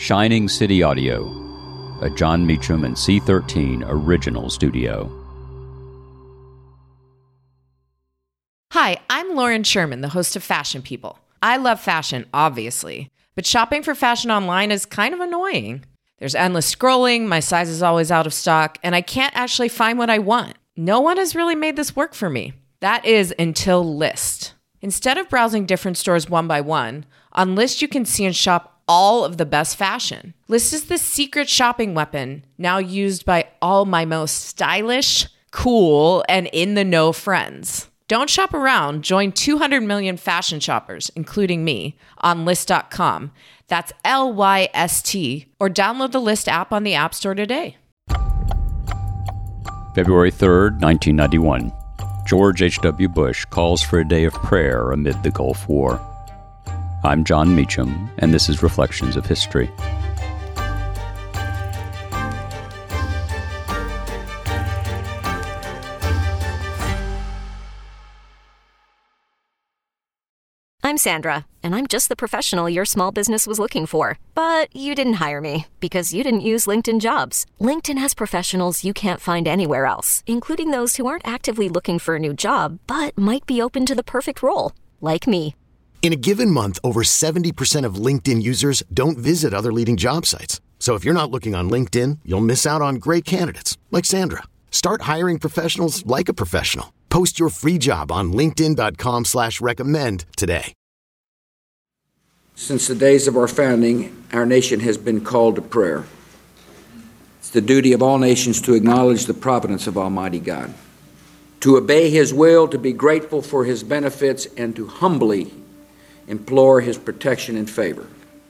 Shining City Audio, a Jon Meacham and C13 original studio. Hi, I'm Lauren Sherman, the host of Fashion People. I love fashion, obviously, but shopping for fashion online is kind of annoying. There's endless scrolling, my size is always out of stock, and I can't actually find what I want. No one has really made this work for me. That is until Lyst. Instead of browsing different stores one by one, on Lyst you can see and shop all of the best fashion. Lyst is the secret shopping weapon now used by all my most stylish, cool, and in-the-know friends. Don't shop around. Join 200 million fashion shoppers, including me, on Lyst.com. That's Lyst, or download the Lyst app on the App Store today. February 3rd, 1991. George H.W. Bush calls for a day of prayer amid the Gulf War. I'm Jon Meacham, and this is Reflections of History. I'm Sandra, and I'm just the professional your small business was looking for. But you didn't hire me because you didn't use LinkedIn Jobs. LinkedIn has professionals you can't find anywhere else, including those who aren't actively looking for a new job, but might be open to the perfect role, like me. In a given month, over 70% of LinkedIn users don't visit other leading job sites. So if you're not looking on LinkedIn, you'll miss out on great candidates like Sandra. Start hiring professionals like a professional. Post your free job on linkedin.com/recommend today. Since the days of our founding, our nation has been called to prayer. It's the duty of all nations to acknowledge the providence of Almighty God, to obey His will, to be grateful for His benefits, and to humbly implore His protection and favor.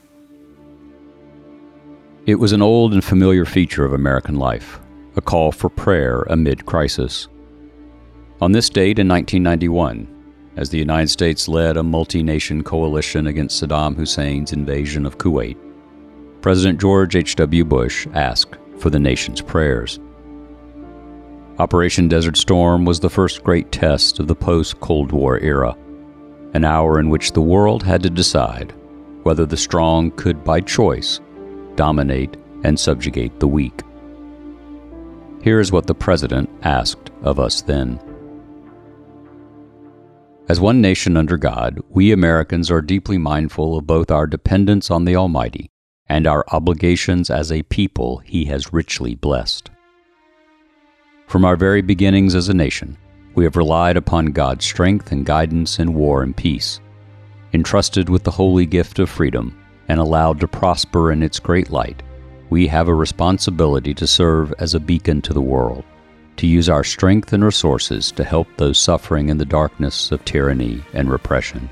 It was an old and familiar feature of American life, a call for prayer amid crisis. On this date in 1991, as the United States led a multi-nation coalition against Saddam Hussein's invasion of Kuwait, President George H.W. Bush asked for the nation's prayers. Operation Desert Storm was the first great test of the post-Cold War era, an hour in which the world had to decide whether the strong could, by choice, dominate and subjugate the weak. Here is what the President asked of us then. As one nation under God, we Americans are deeply mindful of both our dependence on the Almighty and our obligations as a people He has richly blessed. From our very beginnings as a nation, we have relied upon God's strength and guidance in war and peace, entrusted with the holy gift of freedom and allowed to prosper in its great light. We have a responsibility to serve as a beacon to the world, to use our strength and resources to help those suffering in the darkness of tyranny and repression.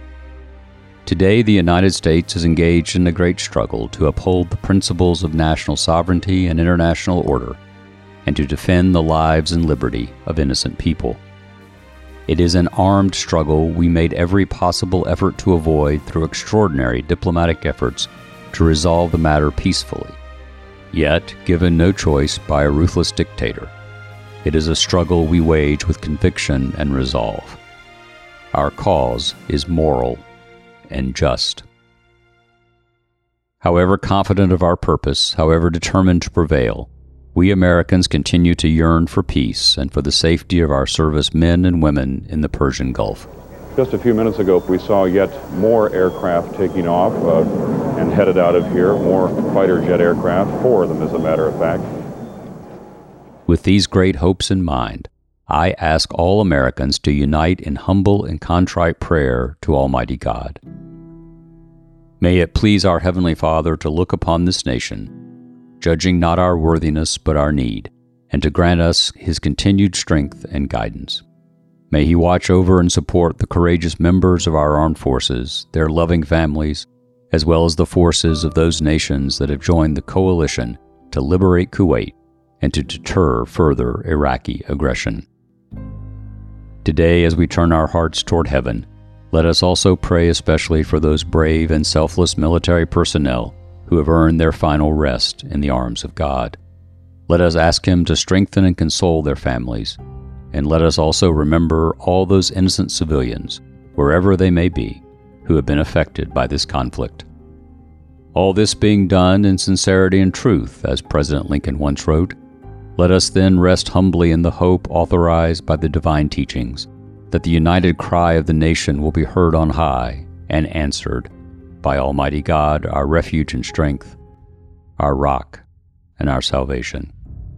Today, the United States is engaged in a great struggle to uphold the principles of national sovereignty and international order, and to defend the lives and liberty of innocent people. It is an armed struggle we made every possible effort to avoid through extraordinary diplomatic efforts to resolve the matter peacefully. Yet, given no choice by a ruthless dictator, it is a struggle we wage with conviction and resolve. Our cause is moral and just. However confident of our purpose, however determined to prevail, we Americans continue to yearn for peace and for the safety of our service men and women in the Persian Gulf. Just a few minutes ago, we saw yet more aircraft taking off and headed out of here, more fighter jet aircraft, 4 of them as a matter of fact. With these great hopes in mind, I ask all Americans to unite in humble and contrite prayer to Almighty God. May it please our Heavenly Father to look upon this nation, judging not our worthiness but our need, and to grant us His continued strength and guidance. May He watch over and support the courageous members of our armed forces, their loving families, as well as the forces of those nations that have joined the coalition to liberate Kuwait and to deter further Iraqi aggression. Today, as we turn our hearts toward heaven, let us also pray especially for those brave and selfless military personnel who have earned their final rest in the arms of God. Let us ask Him to strengthen and console their families, and let us also remember all those innocent civilians, wherever they may be, who have been affected by this conflict. All this being done in sincerity and truth, as President Lincoln once wrote, let us then rest humbly in the hope authorized by the divine teachings, that the united cry of the nation will be heard on high and answered by Almighty God, our refuge and strength, our rock and our salvation.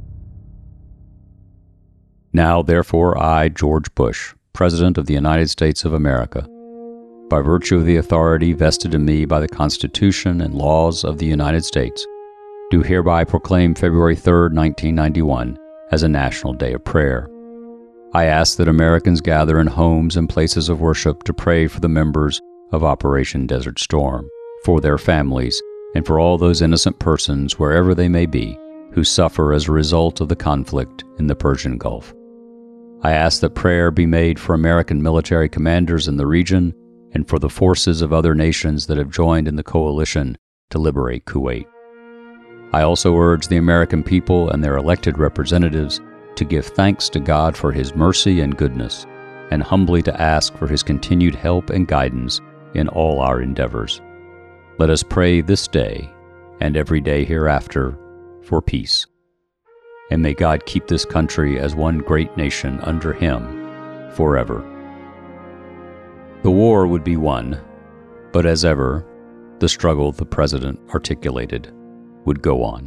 Now, therefore, I, George Bush, President of the United States of America, by virtue of the authority vested in me by the Constitution and laws of the United States, do hereby proclaim February 3, 1991, as a National Day of Prayer. I ask that Americans gather in homes and places of worship to pray for the members of Operation Desert Storm, for their families, and for all those innocent persons, wherever they may be, who suffer as a result of the conflict in the Persian Gulf. I ask that prayer be made for American military commanders in the region and for the forces of other nations that have joined in the coalition to liberate Kuwait. I also urge the American people and their elected representatives to give thanks to God for His mercy and goodness, and humbly to ask for His continued help and guidance in all our endeavors. Let us pray this day and every day hereafter for peace. And may God keep this country as one great nation under Him forever. The war would be won, but as ever, the struggle the President articulated would go on.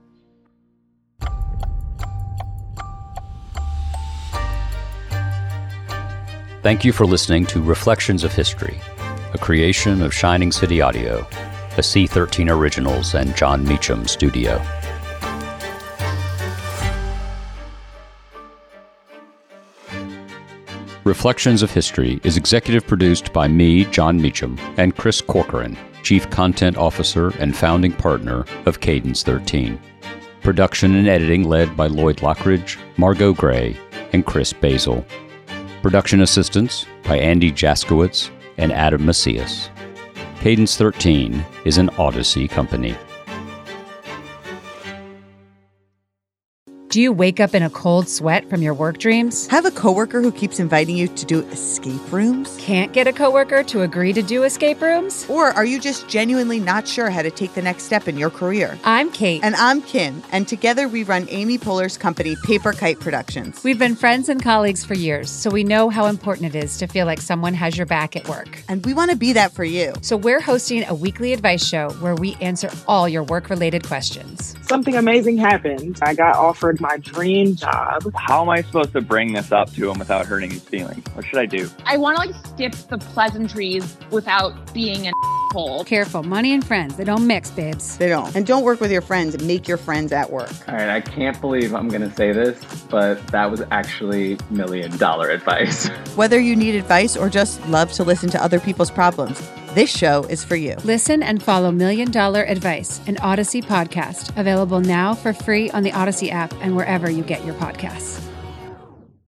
Thank you for listening to Reflections of History, a creation of Shining City Audio, a C13 Originals and John Meacham studio. Reflections of History is executive produced by me, John Meacham, and Chris Corcoran, Chief Content Officer and founding partner of Cadence 13. Production and editing led by Lloyd Lockridge, Margot Gray, and Chris Basil. Production assistance by Andy Jaskowitz and Adam Macias. Cadence 13 is an Odyssey company. Do you wake up in a cold sweat from your work dreams? Have a coworker who keeps inviting you to do escape rooms? Can't get a coworker to agree to do escape rooms? Or are you just genuinely not sure how to take the next step in your career? I'm Kate. And I'm Kim. And together we run Amy Poehler's company, Paper Kite Productions. We've been friends and colleagues for years, so we know how important it is to feel like someone has your back at work. And we want to be that for you. So we're hosting a weekly advice show where we answer all your work-related questions. Something amazing happened. I got offered my dream job. How am I supposed to bring this up to him without hurting his feelings? What should I do? I want to skip the pleasantries without being an asshole. Careful, money and friends, they don't mix, babes. They don't. And don't work with your friends. Make your friends at work. All right, I can't believe I'm going to say this, but that was actually $1 million advice. Whether you need advice or just love to listen to other people's problems, this show is for you. Listen and follow $1 Million Advice, an Odyssey podcast, available now for free on the Odyssey app and wherever you get your podcasts.